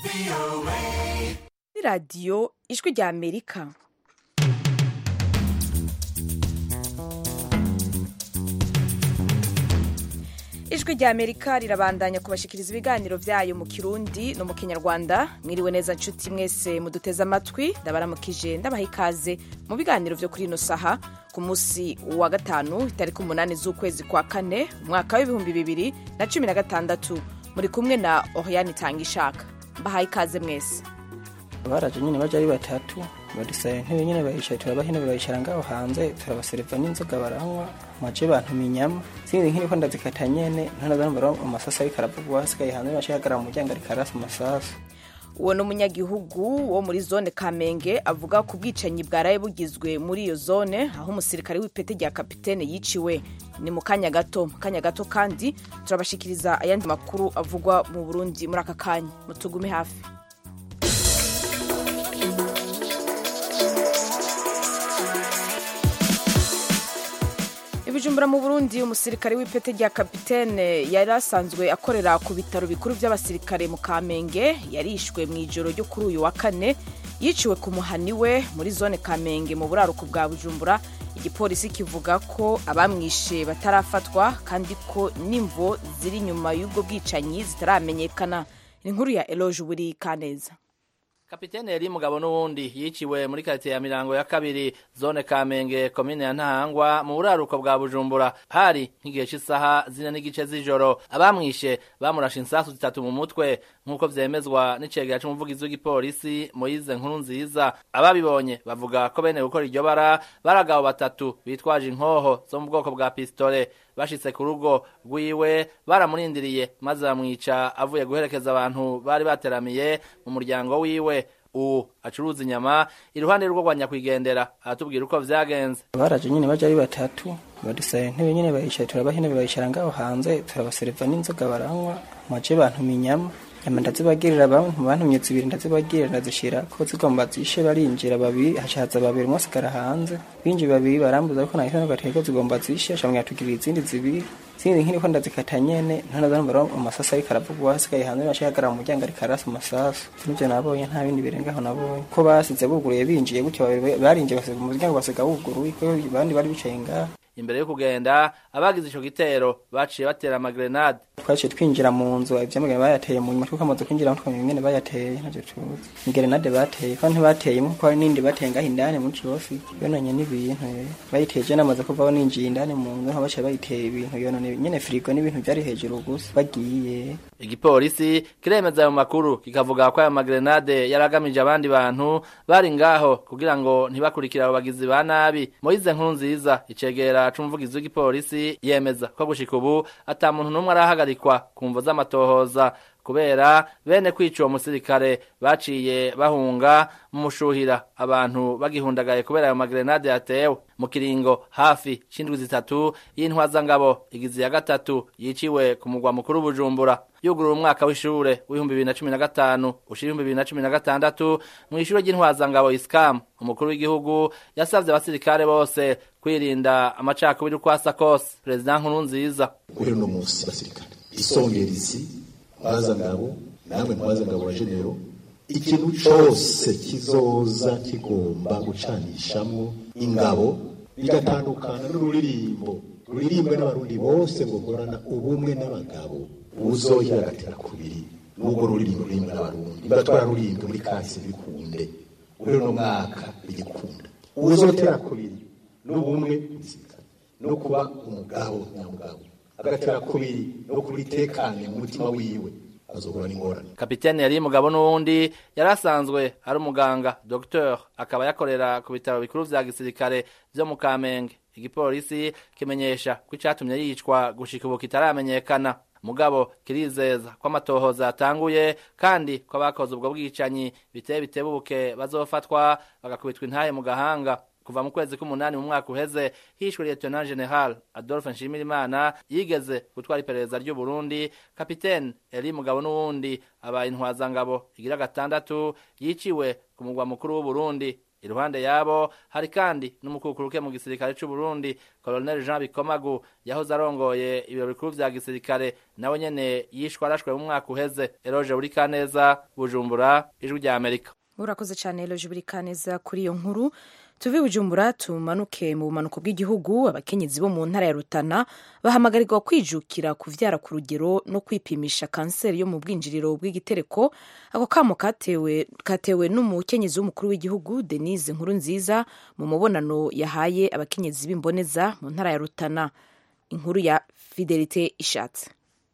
radiyo ijwi rya Amerika. Ijwi rya Amerika rirabandanya kubashikiriza ibiganiro vyayo mu Kirundi no mu Kinyarwanda. Mwiriwe neza nshuti mwese muduteze amatwi, ndabaramukije ndabaha ikaze mu biganiro vyo kuri ino saha ku musi wa gatanu itariki 8 z'ukwezi kwa kane umwaka w'2016. Muri kumwe na Oriane Tangishaka. Mbahaye ikaze mwese. Baraje nyine baje ari batatu badusaye ntebe nyine bayicaye turabahe ntebe bayicara ngaho hanze turabaserva n'inzoga baranywa maje bantu minyama sinzi nk'iko ndazikata nyene ntanazambara amasasa ariko aravugwa hasigaye hanze bashagara mu muryango ariko arasa amasasa. Uwo n'umunyagihugu wo muri zone Kamenge avuga ku bwicanyi bwaraye bugizwe muri iyo zone aho umusirikare w'ipete rya kapitene yiciwe. Ni mu kanya gato kandi turabashikiriza ayandi makuru avugwa mu Burundi muri aka kanya, mutugume hafi. Ibijumbura mu Burundi umusirikare w'ipete rya kapitene yari asanzwe akorera ku bitaro bikuru by'abasirikare mu Kamenge yarishwe mu ijoro ryo kuri uyu wa kane, yiciwe ku muhani we muri zone Kamenge mu buraruko bwa Bujumbura. Igipolisi kivuga ko abamwishe batarafatwa kandi ko nimvo ziri nyuma y'ubwo bwicanyi zitaramenyekana. Inkuru ya Eloge Buri Kaneza. Kapitene yari mugabo n'uwundi yiciwe muri quartier ya Mirango ya kabiri zone Kamenge komine ya Ntahangwa mu buraruko bwa Bujumbura hari nk'igihe cy'isaha 4:00 z'ijoro. Abamwishe bamurashe insasu 3 mu mutwe nk'uko vyemezwa n'icegera c'umuvugizi w'igipolisi Moise Nkurunziza. Ababibonye bavuga ko bene gukora iryo bara baragabo batatu bitwaje inkoho zo mu bwoko bwa pistole bashitse ku rugo rwiwe baramurindiriye maze bamwica avuye guherekeza abantu bari bateramiye mu muryango wiwe. Acuruza inyama iruhande rwo gwanya kwigendera aratubwira uko vyagenze. Baraje nyine baje ari batatu badusaye ntebe nyine bayicaye turabahe ntebe bayicara ngaho hanze turabaserva n'inzoga baranywa maje bantu minyama ndazibagirira abantu myetsi ibiri ndazibagirira ndazishira ko zigomba zishe barinjira babiri hashaza babiri mwasigara hanze binji babiri barambuza ko nahise n'agateko zigomba zishe shamwe yatugirira izindi zibiri sinzi nk'iko ndazikata nyene ntanazambara amasasa ariko aravugwa hasigaye hanze bashagara mu muryango ariko arasa amasasa. Nivyo nabonye nta bindi birengaho nabonye ko basize buguruye binjiye gutyo babiri barinje basiga mu muryango basiga buguruye ko bandi bari bicaye ngaho. Imbere yo kugenda abagize ico gitero baciye batera amagrenade. Twaciye twinjira mu nzu ivyamagana bayateye mu nyuma twamaze kwinjira twamye nyene bayateye navyo tuzi. Ingrenade bateye kandi bateye mu ko nindi batenga indane mu cofi yonanye n'ibintu bayiteje namaze kuvaho ninjiye indane mu nzu baciye bayiteye ibintu yonane nyene frigo n'ibintu byari hejuru gusa bagiye. Igipolisi kiremeza mu makuru kikavuga ko aya magrenade yaragamije abandi bantu bari ngaho kugira ngo ntibakurikira abo bagizi ba nabi. Moise Nkurunziza icegera c'umuvugizi w'igipolisi yemeza ko gushika ubu ata muntu n'umwe arahagarikwa kumvo z'amatohoza kubera bene kwica uwo musirikare baciye bahunga mu mushuhira abantu bagihundagaye kubera ayo magrenade yatewe. Mu kiringo hafi c'indwi zitatu y'intwazangabo igizi ya gatatu yiciwe ku mugwa mukuru Bujumbura. Yugurura umwaka w'ishure w'2015 ushira 2016 mu ishure ry'intwazangabo Iskam. Umukuru w'igihugu yasavye abasirikare bose kwirinda amacakubiri kwasa kose. President Nkurunziza: "Uhere no munsi basirikare isongerisi bazangabo namwe ntwazangabo ya genero ikintu cyose kizoza kigomba gucanishamwo ingabo bigatandukana n'ururirimbo ruririmbwe n'abarundi bose ngo gorana ubumwe n'abagabo uzohira gatera kubiri n'ubwo ruririmbo rurimbwe n'abarundi batwara rurimbwe muri kasi bikunde uri no mwaka bigikunda uzotera kubiri n'ubumwe no kuba umugabo nyamugabo agatera kubiri no kubitekanye mu mutima wiwe azogura n'ingorane." Kapitene yari mugabo n'uwundi yarasanzwe ari umuganga docteur akaba yakorera ku bitaro bikuru vya gisirikare vyo mu Kamenge. Igipolisi kimenyesha ko icatumye yicwa gushika ubu kitaramenyekana. Mugabo kirizeza ko amatohoza yatanguye kandi ko abakoze ubwo bwicanyi bitebuke bazofatwa bagakubitwa intaye mu gahanga. Kuva mu kwezi k'umunani mu mwaka uheze hishwe Lieutenant General Adolphe Nshimirimana yigeze gutwara iperereza ry'u Burundi. Kapitene Eli Mugabo n'uwundi abaye intwazangabo igira gatandatu yiciwe ku mugwa mukuru w'u Burundi. iruhande yabo hari kandi n'umukukuruke mu gisirikare c'u Burundi Colonel Jean Bikomagu yahoze arongoye ibiro bikuru vya gisirikare nawe nyene yishwe arashwe mu mwaka uheze. Eloge Burikaneza, Bujumbura, Ijwi rya Amerika. Urakoze cyane Eloge Burikaneza kuri iyo nkuru. Tuve Bujumbura tumanuke mu bumanuko bw'igihugu. Abakenyezi bo mu ntara ya Rutana bahamagarirwa kwijukira kuvyara ku rugero no kwipimisha kanseri yo mu bwinjiriro bw'igitereko. Ako kamo katewe n'umukenyezi w'umukuru w'igihugu Denise Nkurunziza mu mubonano yahaye abakenyezi b'imboneza mu ntara ya Rutana. Inkuru ya Fidelite Ishatse.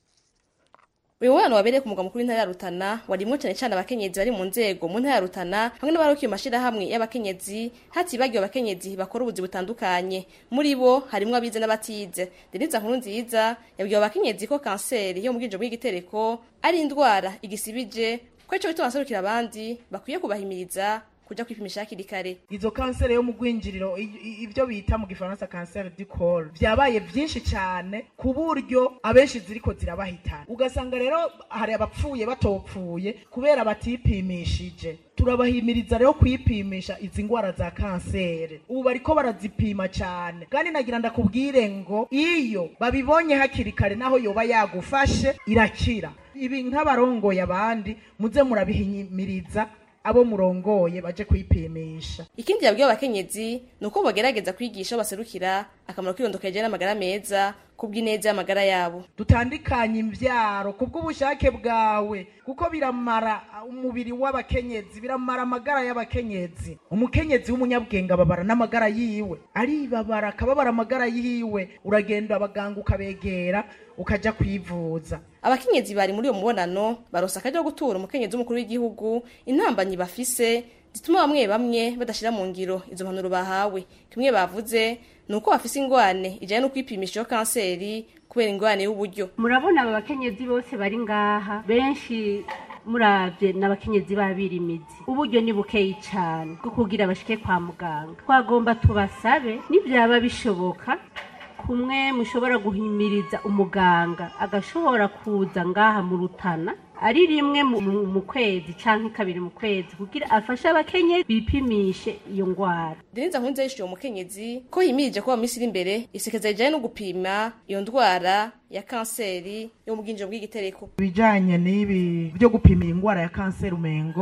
Uyu mubano wabereye ku mugwa mukuru w'intara ya Rutana warimwo cyane cyane abakenyezi bari mu nzego mu ntara ya Rutana hamwe n'abarukiye amashirahamwe y'abakenyezi hatibagiwe abakenyezi bakora ubuzi butandukanye. Muri bo harimwo abize n'abatize. Denise Nkurunziza yabwiye abakenyezi ko kanseri yo mu bwinjiriro bw'igitereko ari indwara igisibije ko ico bituma aserukira abandi bakwiye kubahimiriza kuja kwipimisha hakiri kare. Izo kanseri yo mu gwinjiriro ivyo bita mu gifaransa cancer du col vyabaye vyinshi cyane ku buryo abenshi ziriko zirabahitana. Ugasanga rero hari abapfuye batopfuye kubera batipimishije. Turabahimiriza rero kwipimisha izi ngwara za kanseri. Ubu bariko barazipima cyane. Kandi nagira ndakubwire ngo iyo babibonye hakiri kare naho yoba yagufashe irakira. Ibi nk'abarongoye abandi muze murabihimiriza abo murongoye baje kwipimisha. Ikindi yabwiye abakenyezi nuko bagerageza kwigisha baserukira akamaro k'irondokeje n'amagara meza kubw'ineza y'amagara yabo. Dutandikanye imvyaro kubw'ubushake bwawe kuko biramara umubiri w'abakenyezi, biramara amagara y'abakenyezi. Umukenyezi w'umunyabwenga babara n'amagara yiwe, ari babara akababara amagara yiwe, uragenda abaganga ukabegera ukaja kwivuza. Abakenyezi bari muri uyo mubonano barosa akaje gutura umukenyezi w'umukuru w'igihugu intambanyi bafise zituma bamwe badashira mu ngiro izo mpanuro bahawe. Kimwe bavuze nuko bafise ingwane ijanye no kwipimisha kanseri kubera ingwane y'uburyo. Murabona aba bakenyezi bose bari ngaha benshi muravye n'abakenyezi babirimizi. Uburyo ni bukeyi cyane bwo kugira bashike kwa muganga. Twagomba tubasabe nivyaba bishoboka kumwe mushobora guhimiriza umuganga agashobora kuza ngaha mu Rutana ari rimwe mu kwezi canke kabiri mu kwezi kugira afashe abakenyezi bipimishe iyo ngwara. Denise Nkurunziza yishuye umukenyezi ko yimirije ko bamisira imbere isekeza ijanye no gupima iyo ndwara ya kanseri yo mu bwinjiriro bw'igitereko. Bijanye n'ibi byo gupima ingwara ya kanseri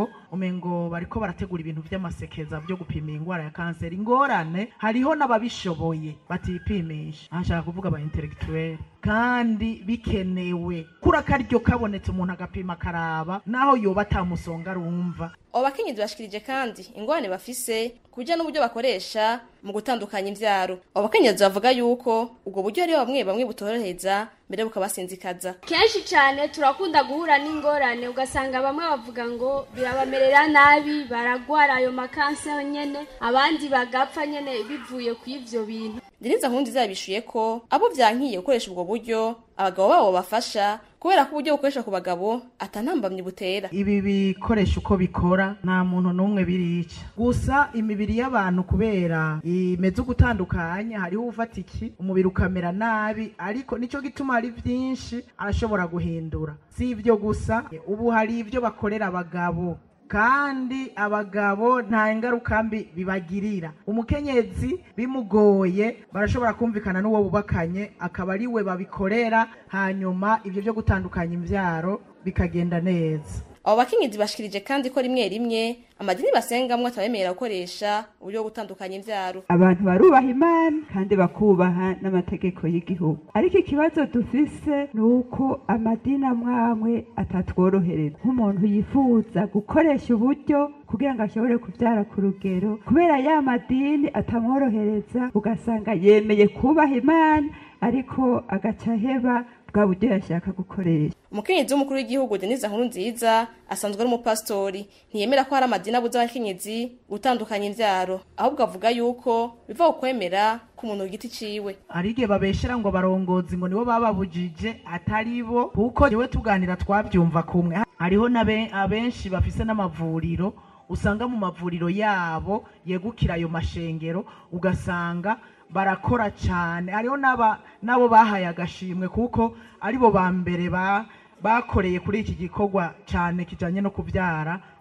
umengo bariko barategura ibintu vy'amasekeza byo gupima ingwara ya kanseri. Ingorane hariho n'ababishoboye batipimisha. Ashaka kuvuga aba intellectuel kandi bikenewe kura karyo kabonetse umuntu agapima karaba naho yoba atamusonga rumva. Abo bakenyezi bashikirije kandi ingwane bafise kuja n'uburyo bakoresha mu gutandukanya imvyaro. Abo bakenyezi bavuga yuko ubwo buryo ari bamwe butoroheza mbere bukabasinzikaza. Kenshi cyane turakunda guhura n'ingorane ugasanga bamwe bavuga ngo birabamerera nabi baragwara ayo makanseri nyene abandi bagapfa nyene bivuye ku ivyo bintu. Denise Nkurunziza yabishuye ko abo vyankiye gukoresha ubwo buryo abagabo babo bafasha kubera ko uburyo bukoresha ku bagabo atanambamye butera. Ibi bikoresha uko bikora nta muntu n'umwe birica. Gusa imibiri y'abantu kubera imeze gutandukanya hariho ufata iki umubiri ukamera nabi ariko nico gituma hari byinshi arashobora guhindura. Si ivyo gusa ubu hari ivyo bakorera abagabo kandi abagabo nta ingaruka mbi bibagirira. Umukenyezi bimugoye barashobora kumvikana n'uwo bubakanye akaba ari we babikorera hanyuma ivyo byo gutandukanya imvyaro bikagenda neza. Abo bakenyezi bashikirije kandi ko rimwe amadini basengamwe atabemera gukoresha uburyo gutandukanya imvyaro. Abantu barubaha Imana kandi bakubaha n'amategeko y'igihugu. Ariko ikibazo dufise nuko amadini amwe atatworohereza. Nk'umuntu yifuza gukoresha uburyo kugira ngo ashobore kuvyara ku rugero kubera ya madini atamworohereza ugasanga yemeye kubaha Imana ariko agacaheba bwa buryo yashaka gukoresha. Umukenyezi w'umukuru w'igihugu Denise Nkurunziza asanzwe ari umupastori ntiyemera ko hari amadini abuza abakenyezi gutandukanya imvyaro ahubwo avuga yuko biva ukwemera ku muntu giti ciwe. Arige babeshera ngo barongozi ngo nibo bababujije atari bo kuko niwe tuganira twavyumva kumwe. Hariho abenshi bafise n'amavuriro usanga mu mavuriro yabo yegukira ayo mashengero ugasanga barakora cyane. Hariho nabo bahaye agashimwe kuko aribo ba mbere bakoreye kuri iki gikorwa cyane kijanye no kuvyara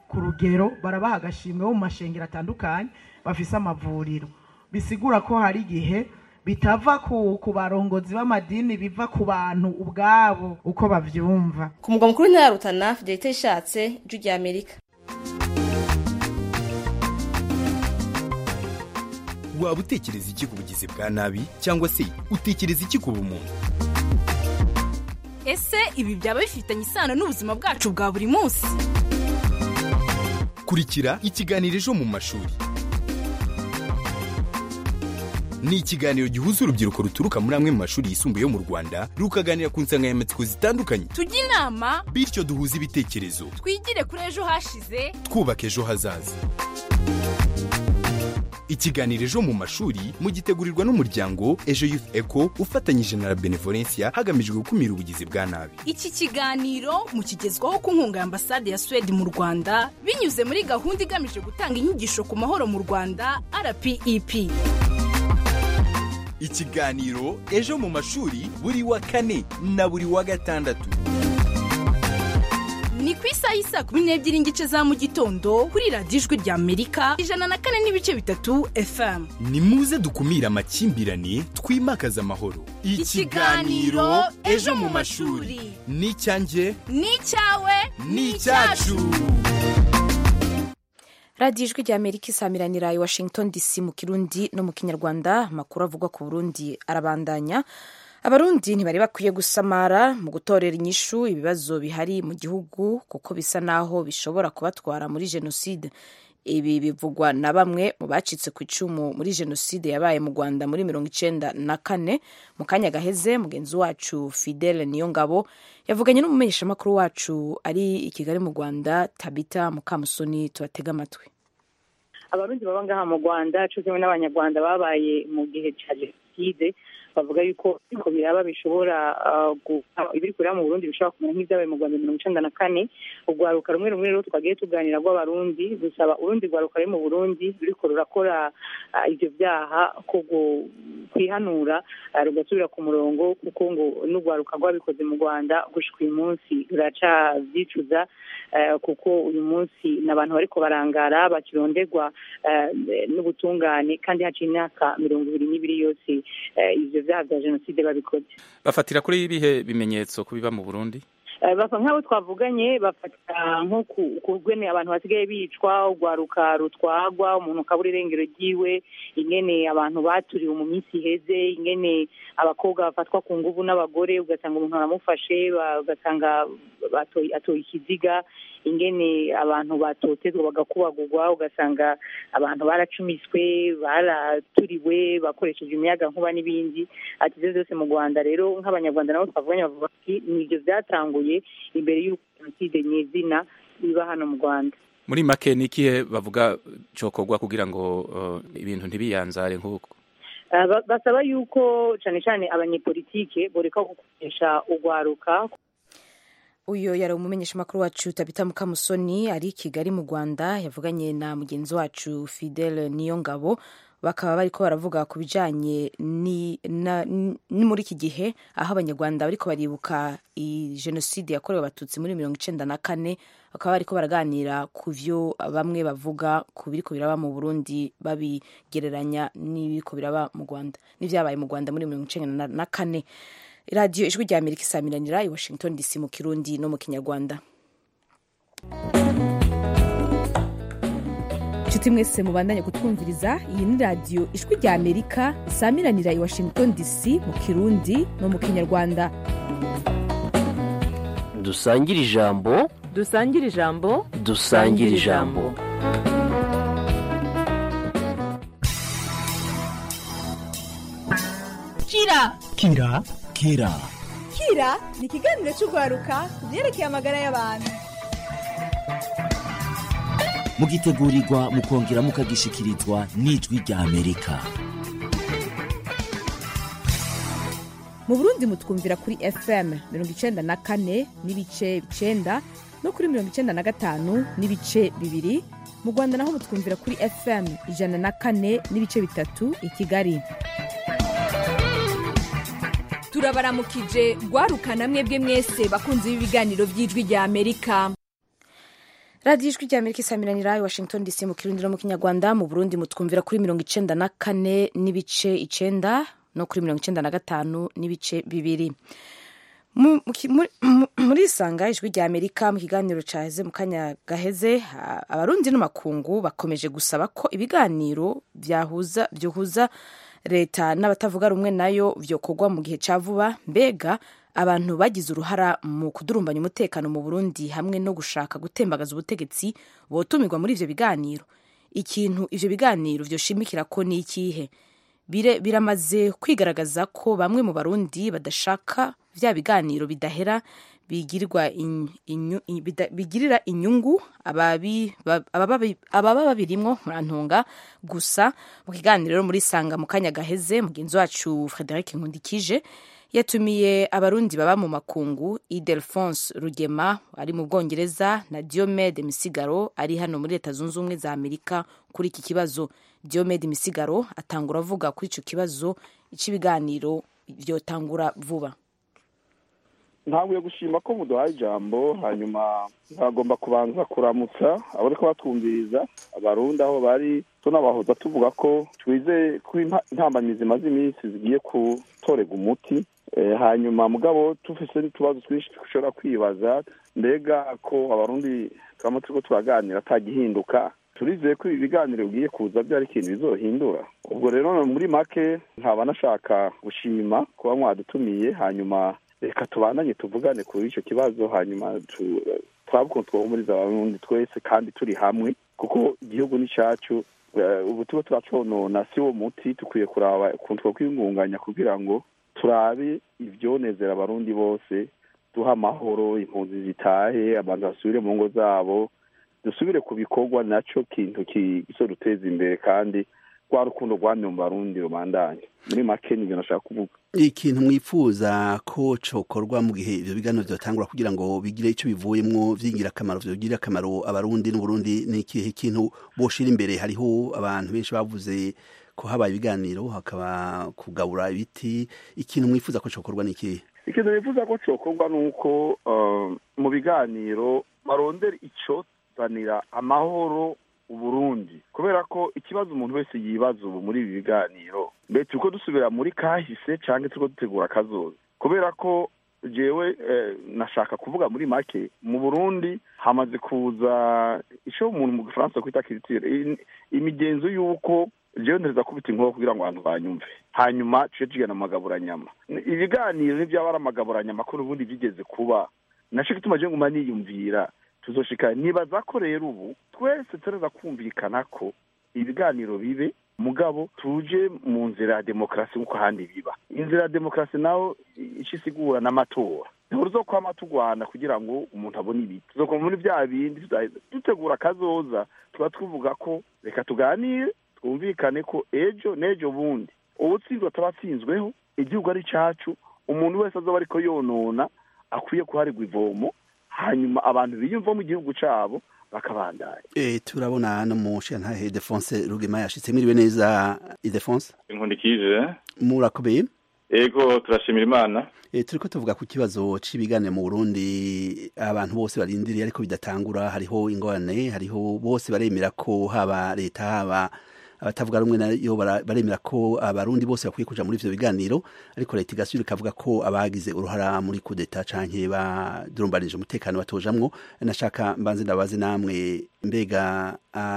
ku rugero barabaha agashimwe bo mu mashengero atandukanye bafise amavuriro, bisigura ko hari igihe bitava ku barongozi b'amadini biva ku bantu ubwabo uko bavyumva. Ku mugwa mukuru w'intara ya Rutana, Fidelite Ishatse, Ijwi rya Amerika. Waba utekereza iki ku bugizi bwa nabi cyangwa se utekereza iki ku bumuntu? Ese ibi byaba bifitanye isano n'ubuzima bwacu bwa buri munsi? Kurikira ikiganiro Ejo mu mashuri. Ni ikiganiro gihuza urubyiruko ruturuka muri amwe mu mashuri yisumbuye yo mu Rwanda rukaganira ku nsanganyamatsiko zitandukanye. Tujye inama bityo duhuze ibitekerezo. Twigire kuri ejo hashize, twubaka ejo hazaza. Ikiganiro Ejo mu mashuri mugitegurirwa n'umuryango Ejo Youth Eco ufatanyije na Benevolencia hagamijwe gukumira ubugizi bwa nabi. Iki kiganiro mukigezwaho ku nkunga ya Ambasade ya Sweden mu Rwanda binyuze muri gahunda igamije gutanga inyigisho ku mahoro mu Rwanda RPEP. Ikiganiro Ejo mu mashuri buri wa kane na buri wa gatandatu. Ni ku isaha y'isa 12:00 za mu gitondo kuri Radio Ijwi rya Amerika 104.3 FM. Ni muze dukumira amakimbirane twimakaza amahoro. Ikiganiro Ejo mu mashuri. Ni cyanjye, ni cyawe, ni cyacu. Radio Ijwi rya Amerika isamiranira i Washington DC mu Kirundi no mu Kinyarwanda. Makuru avugwa ku Burundi arabandanya. Abarundi ntibari bakwiye gusamara mu gutorera inyishu ibibazo bihari mu gihugu kuko bisa naho bishobora kubatwara muri jenoside. Ibi bivugwa na bamwe mu bacitse ku icumu muri jenoside yabaye mu Rwanda muri 1994. Mu kanya gaheze mugenzi wacu Fidele Niyongabo yavuganye n'umumenyeshamakuru wacu ari i Kigali mu Rwanda Tabita Mukamusoni. Tubatega amatwi. Abarundi baba ngaha mu Rwanda cyo kimwe n'abanyarwanda babaye mu gihe cya jenoside bavuga yuko iko biraba bishobora ibiri kurira mu Burundi bishobora kumera nk'ibyabaye mu Rwanda 1994. Ugwaruka rumwe rero twagiye tuganira rw'abarundi gusaba urundi gwaruka mu Burundi biriko rurakora ivyo byaha ko kwihanura rugasubira ku murongo kuko ngo n'ugwaruka rwabikoze mu Rwanda gushika uyu munsi ruraca vyicuza kuko uyu munsi n'abantu bariko barangara bakironderwa n'ubutungane kandi haciye imyaka 22 yose ivyo byaha bya jenoside babikoze. Bafatira kuri ibihe bimenyetso kubiba mu Burundi? Basa nk'abo twavuganye bafata nko kugwene abantu basigaye bicwa, ugwaruka rutwagwa, umuntu kabura irengero ryiwe, ingene abantu baturiwe mu minsi iheze, ingene abakobwa bafatwa ku nguvu n'abagore ugasanga umuntu aramufashe ugasanga atoye ikiziga, ingene abantu batotezwa bagakubagurwa ugasanga abantu baracumiswe, baraturiwe bakoresheje imiyaga nkuba n'ibindi. Ati byose mu Rwanda rero nk'abanyarwanda nabo twavuganye bavuga ati nivyo byatanguye imbere y'uko jenoside nyezina iba hano mu Rwanda. Muri make nikihe bavuga cokorwa kugira ngo ibintu ntibiyanzare nk'uko? Basaba yuko cyane cyane abanyepolitike boreka gukoresha ugwaruka. Uyo yari umumenyeshamakuru wacu Tabita Mukamusoni ari Kigali mu Rwanda yavuganye na mugenzi wacu Fidele Niyongabo. Bakaba bariko baravuga ku bijanye ni muri iki gihe aho abanyarwanda bariko baribuka jenoside yakorewe abatutsi muri 1994. Bakaba bariko baraganira ku vyo bamwe bavuga ku biriko biraba mu Burundi babigereranya n'ibiriko biraba mu Rwanda n'ivyabaye mu Rwanda muri 1994. Radio Ijwi rya Amerika isamiranira i Washington DC mu Kirundi no mu Kinyarwanda. Nshuti mwese mubandanye kutwumviriza, iyi ni Radio Ijwi rya Amerika isamiranira i Washington DC mu Kirundi no mu Kinyarwanda. Dusangire ijambo, dusangire ijambo, dusangire ijambo. Kira ni ikiganiro cy'ugwaruka byerekeye amagara y'abantu. Mugitegurirwa mukongera mukagishikirizwa n'Ijwi rya Amerika. Mu Burundi mutwumvira kuri FM 94 n'ibice 9 no kuri 95 n'ibice 2. Mu Rwanda naho mutwumvira kuri FM 104 n'ibice 3 i Kigali. Turabaramukije gwaruka namwe bwe mwese bakunze ibiganiro by'Ijwi rya Amerika. radiyo ijwi rya amerika isamiranira i washington dc mu kirundi no mu kinyarwanda. mu burundi mutwumvira kuri 94 n'ibice 9 no kuri 95 n'ibice 2. muri isanga ijwi rya amerika mu kiganiro caheze mu kanya gaheze, abarundi n'amakungu bakomeje gusaba ko ibiganiro vyohuza leta n'abatavuga rumwe nayo vyokorwa mu gihe ca vuba. Mbega abantu bagize uruhara mu kudurumbanya umutekano mu Burundi hamwe no gushaka gutembagaza ubutegetsi botumirwa muri ivyo biganiro? Ikintu ivyo biganiro vyoshimikira ko ni ikihe? Biramaze kwigaragaza ko bamwe mu Barundi badashaka vya biganiro bidahera bigirira inyungu ababa babirimwo murantunga gusa. Mu kiganiro muri sanga mu kanya gaheze, mugenzi wacu Frederic Nkundikije yatumiye abarundi baba mu makungu, Ildefonse Rugema ari mu Bwongereza na Diomede Misigaro ari hano muri Leta Zunze Ubumwe za Amerika kuri iki kibazo. Diomede Misigaro atangura avuga kuri ico kibazo icibiganiro vyotangura vuba. Ntabwo gushima ko muduhaye ijambo, hanyuma bagomba kubanza kuramutsa abariko batwumviriza abarundi aho bari, tunabahoza tuvuga ko twize ko intambamizi zimaze iminsi zigiye gutorega umuti. Hanyuma mugabo tufise n'utubazo twinshi dushobora kwibaza, mbega ko abarundi twama turiko turaganira atagihinduka, turizeye ko ibi biganiro bigiye kuza byari ikintu bizohindura. Ubwo rero muri make nkaba nashaka gushima kuba mwadutumiye, hanyuma reka tubandanye tuvugane kuri ico kibazo, hanyuma turabuko twahumuriza abarundi twese kandi turi hamwe, kuko igihugu ni cacu. Ubu tuba turaconona si wo muti, tukwiye kuraba ukuntu twokwiyungunganya kugira ngo turabe ivyonezera abarundi bose, duha amahoro, impunzi zitahe, abantu basubire mu ngo zabo, dusubire ku bikorwa, naco kintu kizoduteza imbere kandi rwa rukundo rwamye mu Barundi rubandanye. Muri make nivyo nashaka kuvuga. Ikintu mwifuza ko cokorwa mu gihe ivyo biganiro vyotangura kugira ngo bigire ico bivuyemwo vyingira akamaro, vyogirira akamaro abarundi n'Uburundi, ni ikihe kintu boshira imbere? Hariho abantu benshi bavuze ko habaye ibiganiro hakaba kugabura ibiti. Ikintu mwifuza ko cokorwa ni ikihe? Ikintu mwifuza ko cokorwa nuko mu biganiro barondera ico banira amahoro Uburundi, kubera ko ikibazo umuntu wese yibaza ubu muri ibi biganiro, mbe turiko dusubira muri kahise canke turiko dutegura kazoza? Kubera ko jewe nashaka kuvuga muri make, mu Burundi hamaze kuza ico umuntu mu Gifaransa kwita culture, imigenzo yuko jewe ntereza kubita inkoko kugira ngo abantu banyumve, hanyuma tuce tugana mu magaburanyama. Ibiganiro n'ivyaba ari amagaburanyama ko ubundi byigeze kuba, naco gituma je nguma niyumvira tuzoshika. Nibaza ko rero ubu twese tureza kumvikana ko ibiganiro bibe, mugabo tuje mu nzira ya demokrasi nkuko handi biba. Inzira ya demokrasi naho ikisigura n'amatora. Tuzokwama tugwana kugira ngo umuntu abone ibiti, tuzokoma muri bya bindi dutegura kazoza, tuba tuvuga ko reka tuganire twumvikane ko ejo nejo bundi ubutsinzwe tabatsinzweho, igihugu ari cacu, umuntu wese azoba ariko yonona akwiye kuharirwa ivomo, hanyuma abantu biyumva mu gihugu cabo bakabandanya. Turabona no mu shantahe Ildefonse Rugema yashitse. Mwiriwe neza Ildefonse. Nkundikije. Murakomeye? Ego turashimira Imana. Turiko tuvuga ku kibazo c'ibiganiro mu Burundi, abantu bose barindiriye ariko bidatangura. Hariho ingorane, hariho bose baremera ko haba leta haba abatavuga rumwe nayo baremera ko abarundi bose bakwiye kuja muri ivyo biganiro, ariko leta igasubira ikavuga ko abagize uruhara muri kudeta canke badurumbanije umutekano batojamwo. Nashaka mbanze ndabaze namwe, mbega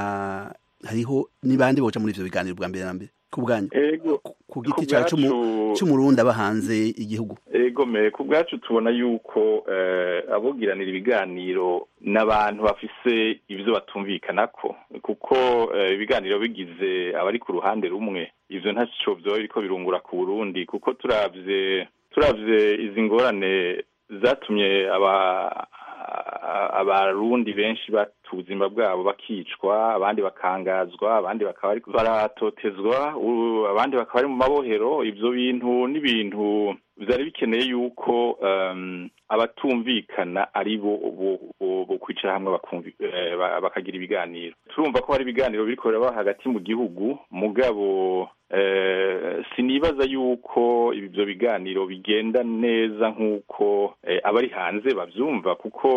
hariho nibandi boja muri ivyo biganiro bwa mbere na mbere ku bwanyu? Ku giti cacu c'umurundi aba hanze igihugu. Ku bwacu tubona yuko abogiranira ibiganiro n'abantu bafise ivyo batumvikanako, kuko ibiganiro bigize abari ku ruhande rumwe, ivyo ntaco vyoba biriko birungura ku Burundi, kuko turavye izi ngorane zatumye abarundi benshi ubuzima bwabo bakicwa, abandi bakangazwa, abandi bakaba ariko baratotezwa, abandi bakaba ari mu mabohero. Ivyo bintu n'ibintu vyari bikeneye yuko abatumvikana ari bo kwicara hamwe bakagira ibiganiro. Turumva ko hari ibiganiro biriko biraba hagati mu gihugu, mugabo sinibaza yuko ibyo biganiro bigenda neza nk'uko abari hanze bavyumva, kuko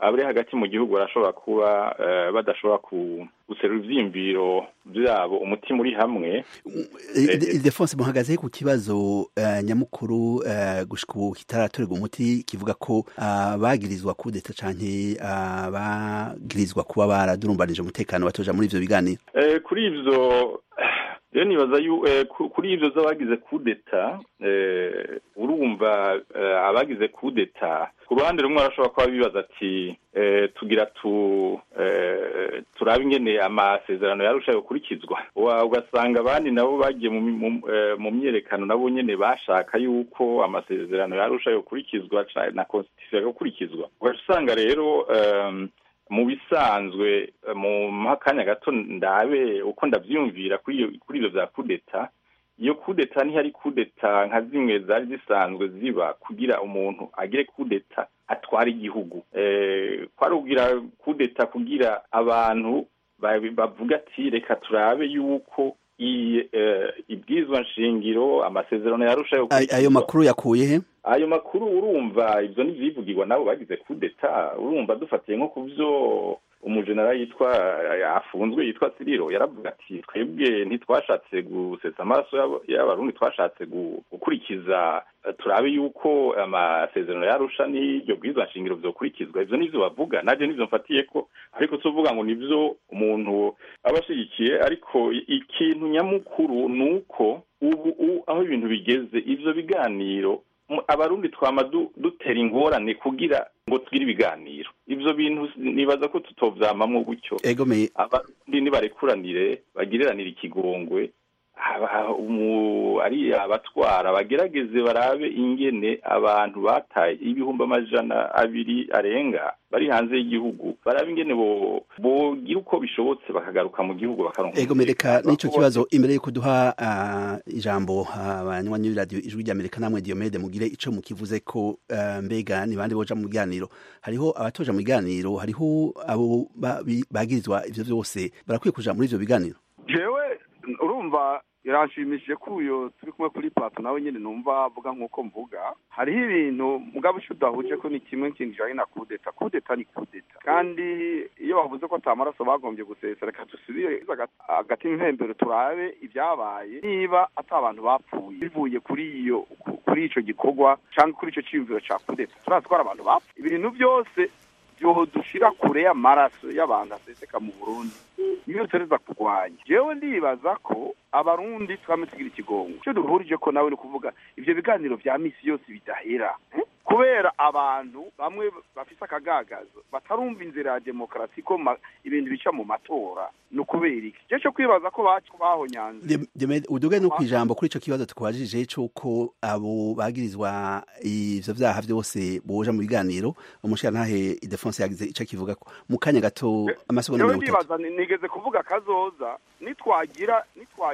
abari hagati mu gihugu barashobora kuba badashobora guserura ivyiyumviro vyabo umutima uri hamwe. Ildefonse muhagaze ku kibazo nyamukuru gushika ubu kitaratorerwa umuti kivuga ko bagirizwa kudeta canke bagirizwa kuba baradurumbanije umutekano batoja muri ivyo biganiro. Kuri ivyo rero nibaza kuri ivyo z'abagize kudeta urumva abagize kudeta ku ruhande rumwe arashobora kuba bibaza ati tugira turabe ingene amasezerano yarusha yokurikizwa, ugasanga abandi nabo bagiye mu myerekano nabo nyene bashaka yuko amasezerano yarusha yokurikizwa na constitution yokurikizwa. Ugasanga rero mu bisanzwe mu makanya gato ndabe uko ndavyumvira kuri ivyo vya kudeta. Iyo kudeta ntihari kudeta nka zimwe zari zisanzwe ziba kugira umuntu agire kudeta atwara igihugu, kwari kugira kudeta kugira abantu bavuga ati reka turabe yuko ibwizwa nshingiro amasezerano yarusha yo. Ayo makuru yakuye he? Ayo makuru urumva ivyo n'ivyivugirwa nabo bagize kudeta. Urumva dufatiye nko kuvyo umujenerali afunzwe yitwa Siriro yaravuga ati twebwe ntitwashatse gusetsa amaraso y'abarundi, twashatse gukurikiza turabe yuko amasezerano yarusha n'iryo bwizwa nshingiro vyokurikizwa. Ivyo nivyo bavuga, naje nivyo mfatiye ko, ariko tuvuga ngo nivyo umuntu abashigikiye. Ariko ikintu nyamukuru nuko ubu aho ibintu bigeze, ivyo biganiro abarundi twama dutera ingorane kugira ngo tugire ibiganiro. Ivyo bintu nibaza ko tutovyamamwo gutyo. Abarundi nibarekuranire bagireranire ikigongwe, ari abatwara bagerageze barabe ingene abantu bataye 200,000 arenga bari hanze y'igihugu, barabe ingene bogira uko bishobotse bakagaruka mu gihugu bakaronka. Mereka nico kibazo imbere yuko duha ijambo abanywanyi b'iradio Ijwi ry'Amerika namwe Diomede mugire ico mukivuze ko mbega ni bande boja mu biganiro. Hariho abatoja mu biganiro, hariho abo bagirizwa ivyo vyose barakwiye kuja muri ivyo biganiro. Jewe urumva yaranshimishije kuyo turi kumwe kuri plateau nawe nyene numva avuga nkuko mvuga. Hariho ibintu mugabo cyudahuje ko ni kimwe kinjanye na kudeta. Kudeta ni kudeta, kandi iyo bavuze ko atamaraso bagombye gusesa, reka tusubire agati impembero turabe ibyabaye, niba atabantu bapfuye bivuye kuri ico gikorwa cyangwa kuri ico cyiyumviro ca kudeta. Turatwara abantu bapfuye, ibintu byose byo dushira kure y'amaraso y'abantu aseseka mu Burundi niyo tereza kurwanya. Jewe ndibaza ko abarundi twamutigira ikigongo cyo duhurije ko nawe ni kuvuga ivyo biganiro vya misi yose bidahera, kubera abantu bamwe bafise akagagazo batarumva inzira ya demokrasi ko ibintu bica mu matora. No kubera iki cyo kwibaza ko bahonyanze. Uduge no kwijambo kuri ico kibazo tukwajije cyuko abo bagirizwa ivyo vyaha vyose boja mu biganiro. Umushirantahe Ildefonse yagize ico kivuga ko mu kanya gato amasegonda 30. Nigeze kuvuga kazoza nitwagira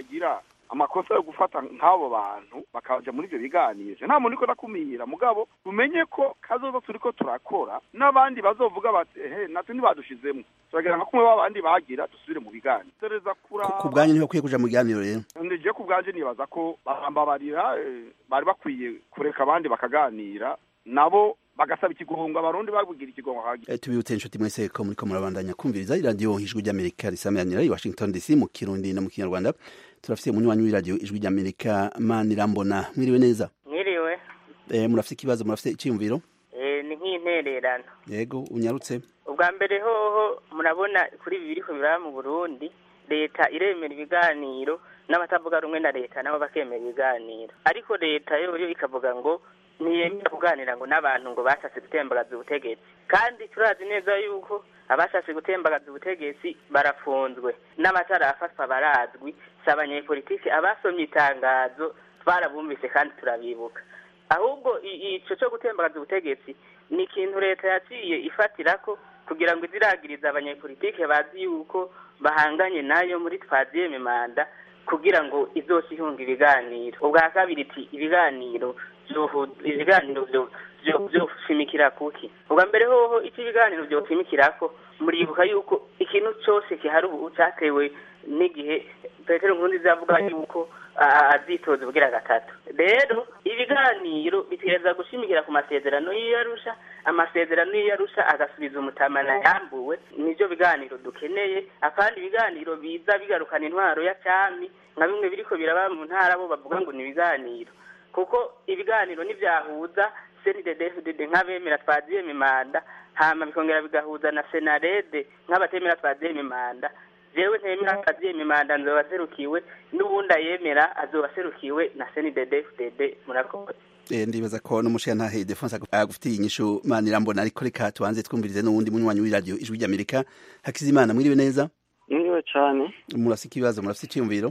amakosa yo gufata nk'abo bantu bakaja muri ivyo biganiro. Nta muntu niko nakumira mugabo tumenye ko kazoza turiko turakora n'abandi bazovuga bati natwe nibadushizemo turagira nka kumwe babandi bagira dusubire mu biganiro. Tereza kura ku bwanyu niho kwiye kuja mu biganiro rero. Ndije ku bwanje nibaza ko barambabarira, bari bakwiye kureka abandi bakaganira nabo bagasaba ikigongo abarundi babugira ikigongo hagiye. Tubiyute inshuti mwese ko muriko murabandanya kumviriza iradio Ijwi ry'Amerika risameranira i Washington DC mu Kirundi no mu Kinyarwanda. Turafite umunywanyi w'iradio Ijwi ry'Amerika Manirambona. Mwiriwe neza? Mwiriwe. Murafite ikibazo, murafite iciyumviro? Ni nk'intererano. Yego unyarutse. Ubwa mbere hoho murabona kuri ibi biriko biraba mu Burundi, leta iremera ibiganiro n'abatavuga rumwe na leta nabo bakemera ibiganiro, ariko leta yo ikavuga ngo ntiyemera kuganira ngo n'abantu ngo bashatse gutembagaza ubutegetsi. Kandi turazi neza yuko abashatse gutembagaza ubutegetsi barafunzwe, n'amatara afatwa barazwi, s'abanyepolitike abasomye itangazo twarabumvise kandi turabibuka. Ahubwo ico cyo gutembagaza ubutegetsi ni ikintu leta yaciye ifatirako kugira ngo iziragiriza abanyepolitike bazi yuko bahanganye nayo muri twaziyeme manda kugira ngo izosihunga ibiganiro. Ubwa kabiri iti ibiganiro vyoshimikira kuki? Ubwa mbere hoho iki ibiganiro vyoshimikirako muribuka yuko ikintu cyose kihari ubu cyatewe n'igihe Petero Nkurunziza avuga yuko azitoza ubugira gatatu. Rero ibiganiro bitegereza gushimikira ku masezerano y'Arusha, amasezerano y'Arusha agasubiza umutamana yambuwe nivyo biganiro dukeneye akandi ibiganiro biza bigarukana intwaro ya cyami nka bimwe biriko biraba mu ntara bo bavuga ngo ni ibiganiro kuko ibiganiro nivyahuza CNDD-FDD nk'abemera twaziyeme manda hama bikongera bigahuza na Senarede nk'abatemera twaziyeme manda jewe ntemera twaziyeme manda nzobaserukiwe n'ubundi ayemera azobaserukiwe na CNDD-FDD murakoze. Ndibaza ko n'umushiyantahe Defonse agufitiye inyishu Manirambona ariko reka tubanze twumvirize n'uwundi munywanyi w'iradio Ijwi ry'Amerika. Hakizimana mwiriwe neza? Mwiriwe cyane. Murafite ikibazo, murafite icyumviro?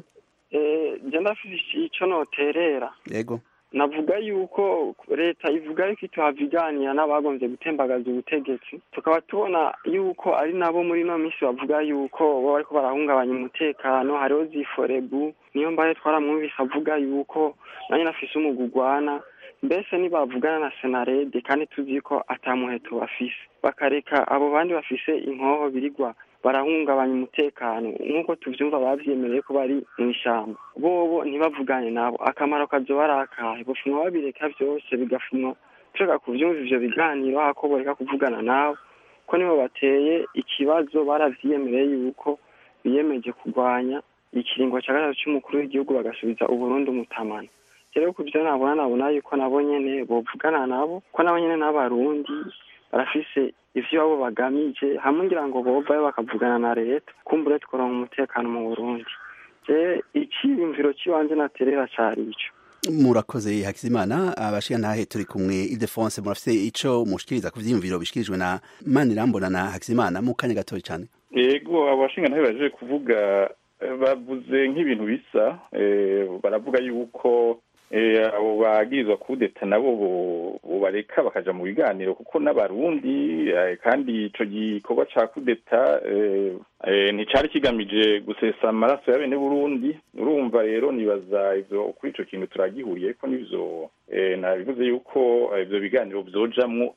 Je ndafite ico noterera. Yego. Navuga yuko leta ivuga yuko ituhaviganira n'abagombye gutembagaza ubutegetsi tukaba tubona yuko ari nabo muri no misi bavuga yuko bo bariko barahungabanya umutekano hariho ziforebu niyo mbaye twaramwumvise avuga yuko nanye nafise umugugwana mbese nibavugana na Senarede kandi tuzi ko atamuheto bafise bakareka abo bandi bafise inkoho birigwa barahungabanya umutekano nk'uko tuvyumva bavyemereye ko bari mu ishamba bobo ntibavugane nabo akamaro kazo barakahe bufumwa babireka vyose bigafumwa tushaka kuvyumva ivyo biganiro hako boreka kuvugana nabo ko nibo bateye ikibazo baravyemereye yuko biyemeje kurwanya ikiringo cya gatatu cy'umukuru w'igihugu bagasubiza uburundi umutamana rero kuvyo nabona yuko nabo nyene bovugana nabo ko nabo nyene n'abarundi barafise ivyo abo bagamije hamwe ngira ngo bovayo bakavugana na leta kumbure tworonka umutekano mu Burundi je ikiyumviro kiwanje naterera cari ico. Murakoze Hakizimana abashiyantahe turi kumwe Ildefonse murafise ico mushikiriza ku vyiyumviro bishikirijwe na Manirambona na Hakizimana mu kanya gatoyi cyane. Yego abashingantahe baje kuvuga bavuze nk'ibintu bisa baravuga yuko abo bagirizwa kudeta nabo bareka bakaja mu biganiro kuko n'abarundi kandi ico gikorwa ca kudeta nticari kigamije gusesa amaraso ya bene Burundi urumva rero nibaza ivyo kuri ico kintu turagihuriye ko nivyo nabivuze yuko ivyo biganiro vyojamwo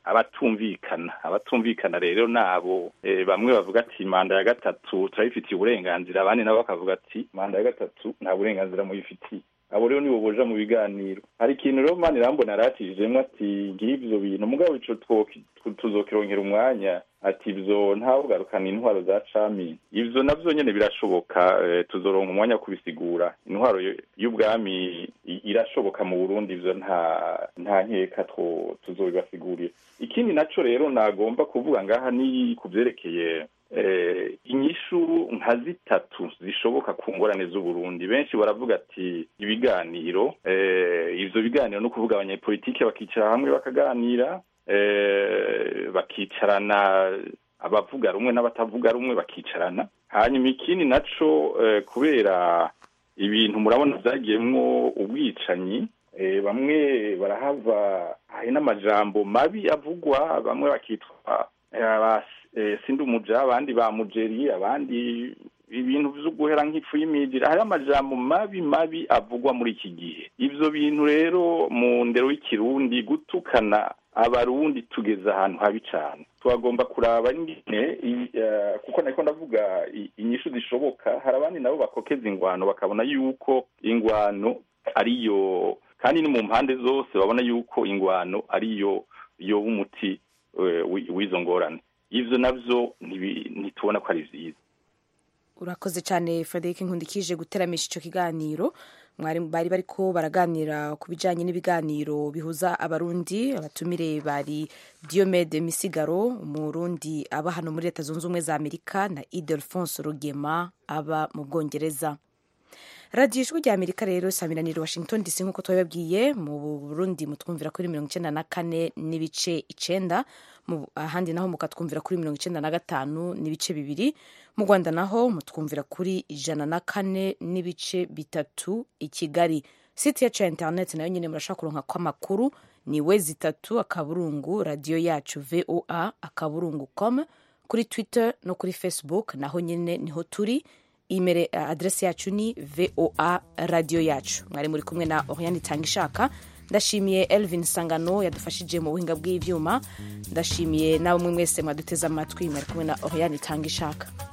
abatumvikana rero nabo bamwe bavuga ati manda ya gatatu turayifitiye uburenganzira abandi nabo bakavuga ati manda ya gatatu nta burenganzira muyifitiye abo rero nibo boja mu biganiro hari ikintu rero Manirambona aratijemwe ati ngivyo bintu mugabo ico tuzokironkera umwanya ati ivyo ntabugarukana intwaro za cami ivyo navyo nyene birashoboka tuzoronka umwanya kubisigura intwaro y'ubwami irashoboka mu Burundi ivyo nta nkeka tuzobibasigurira ikindi naco rero nagomba kuvuga ngaha ni kuvyerekeye inyishu nka zitatu zishoboka ku ngorane z'Uburundi benshi baravuga ati ibiganiro ivyo biganiro no kuvuga abanyapolitike bakicara hamwe bakaganira bakicarana abavuga rumwe n'abatavuga rumwe bakicarana hanyuma ikindi naco kubera ibintu murabona vyagiyemwo ubwicanyi bamwe barahava hari n'amajambo mabi avugwa bamwe bakitwa sindumuja abandi ba mujeri abandi ibintu vyo guhera nk'ifu y'imijira hari amajambo mabi avugwa muri iki gihe ivyo bintu rero mu ndero y'ikirundi gutukana abarundi tugeza ahantu habi cane twagomba kuraba ingene kuko nariko ndavuga inyishu zishoboka hari abandi nabo bakokeza ingwano bakabona yuko ingwano ariyo kandi ni mu mpande zose babona yuko ingwano ariyo umuti w'izo ngorane ivyo navyo ntitubona ko ari vyiza. Urakoze cyane Frederic Nkundikije guteramisha ico kiganiro bari bariko baraganira ku bijanye n'ibiganiro bihuza abarundi abatumire bari Diomede Misigaro umurundi aba hano muri Leta Zunze Ubumwe za Amerika na Ildefonse Rugema aba mu Bwongereza. Radio Ijwi rya Amerika rero samiraniro Washington DC nkuko twababwiye mu Burundi mutwumvira kuri 94 n'ibice 9 ahandi naho mukatwumvira kuri 95 n'ibice 2 mu Rwanda naho mutwumvira kuri 104 n'ibice 3 i Kigali. Site yacu ya internet nayo nyine murashaka kuronka kwa makuru ni wezi3 akaburungu radio yacu voa.com kuri Twitter no kuri Facebook naho nyine niho turi. Email adresse yacu ni voa radio yacu. Mwari muri kumwe na Oriane Tangishaka. Ndashimiye Elvin Sangano yadufashije mu buhinga bw'ivyuma. Ndashimiye nawe mwese mwaduteza amatwi mwari kumwe na Oriane Tangishaka.